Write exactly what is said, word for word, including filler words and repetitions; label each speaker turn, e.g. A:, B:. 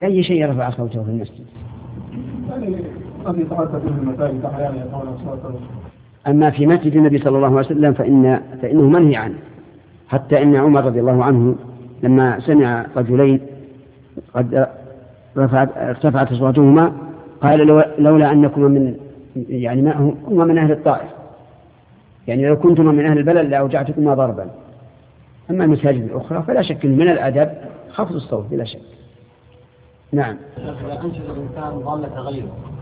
A: أي شيء يرفع صوته في المسجد. أما في مسجد النبي صلى الله عليه وسلم فإن فإنه منهي عنه، حتى إن عمر رضي الله عنه لما سمع رجلين قد رفعت ارتفعت أصواتهما قال لولا أنكما من يعني ما هما من أهل الطائف، يعني لو كنتما من أهل البلد لأوجعتكما ضربا. أما المساجد الأخرى فلا شك من الأدب خفض الصوت بلا شك. نعم.
B: أنشد الإنسان ضالة غيره